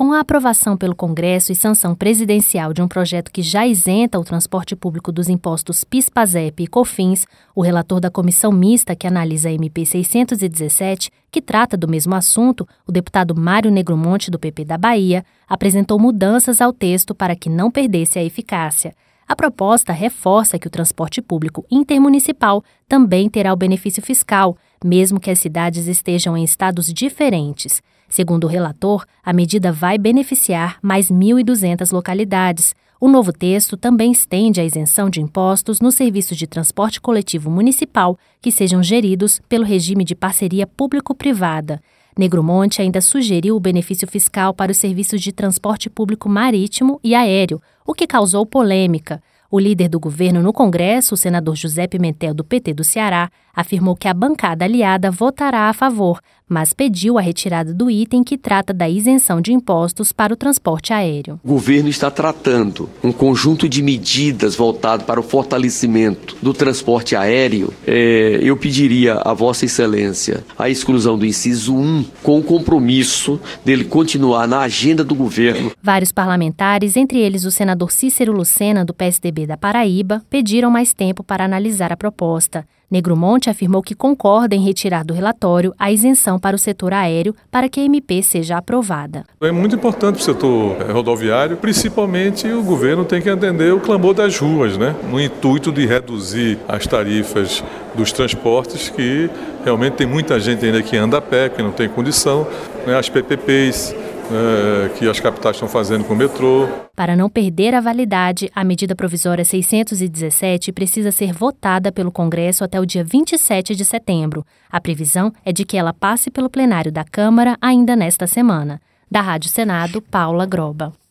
Com a aprovação pelo Congresso e sanção presidencial de um projeto que já isenta o transporte público dos impostos PIS, PASEP e COFINS, o relator da comissão mista que analisa a MP 617, que trata do mesmo assunto, o deputado Mário Negromonte, do PP da Bahia, apresentou mudanças ao texto para que não perdesse a eficácia. A proposta reforça que o transporte público intermunicipal também terá o benefício fiscal, mesmo que as cidades estejam em estados diferentes. Segundo o relator, a medida vai beneficiar mais 1.200 localidades. O novo texto também estende a isenção de impostos nos serviços de transporte coletivo municipal que sejam geridos pelo regime de parceria público-privada. Negromonte ainda sugeriu o benefício fiscal para os serviços de transporte público marítimo e aéreo, o que causou polêmica. O líder do governo no Congresso, o senador José Pimentel, do PT do Ceará, afirmou que a bancada aliada votará a favor, mas pediu a retirada do item que trata da isenção de impostos para o transporte aéreo. O governo está tratando um conjunto de medidas voltado para o fortalecimento do transporte aéreo. Eu pediria a Vossa Excelência a exclusão do inciso 1, com o compromisso dele continuar na agenda do governo. Vários parlamentares, entre eles o senador Cícero Lucena, do PSDB da Paraíba, pediram mais tempo para analisar a proposta. Negromonte afirmou que concorda em retirar do relatório a isenção para o setor aéreo para que a MP seja aprovada. É muito importante para o setor rodoviário, principalmente o governo tem que atender o clamor das ruas, no intuito de reduzir as tarifas dos transportes, que realmente tem muita gente ainda que anda a pé, que não tem condição, as PPPs, que as capitais estão fazendo com o metrô. Para não perder a validade, a medida provisória 617 precisa ser votada pelo Congresso até o dia 27 de setembro. A previsão é de que ela passe pelo plenário da Câmara ainda nesta semana. Da Rádio Senado, Paula Groba.